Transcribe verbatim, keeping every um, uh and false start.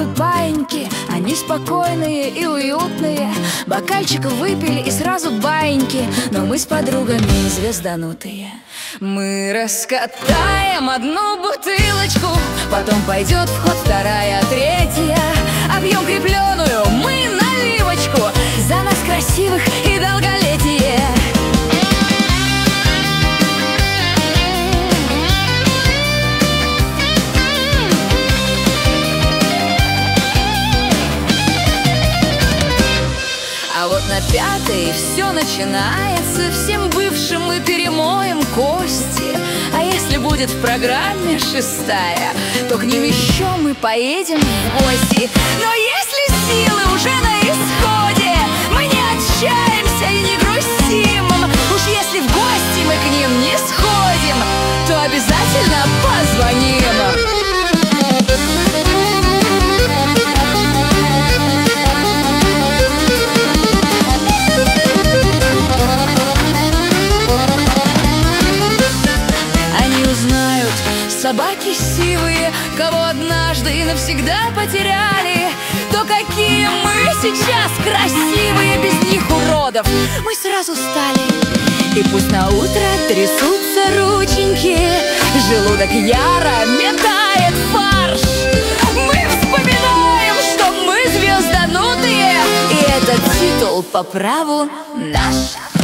будут паиньки, они спокойные и уютные. Бокальчик выпили и сразу баиньки, но мы с подругами звезданутые. Мы раскатаем одну бутылочку, потом пойдет в ход вторая, третья. Объем крепленую мы наливочку, за нас красивых и долголетие. А вот на пятой все начинается, всем бывшим мы перемоем кости. А если будет в программе шестая, то к ним еще мы поедем в гости. Но если силы уже на исходе, мы не отчаемся и не грустим. Уж если в гости мы к ним не сходим, то обязательно позвоним. Собаки сивые, кого однажды и навсегда потеряли, то какие мы сейчас красивые, без них уродов мы сразу стали. И пусть на утро трясутся рученьки, желудок яро метает фарш, мы вспоминаем, что мы звезданутые, и этот титул по праву наш.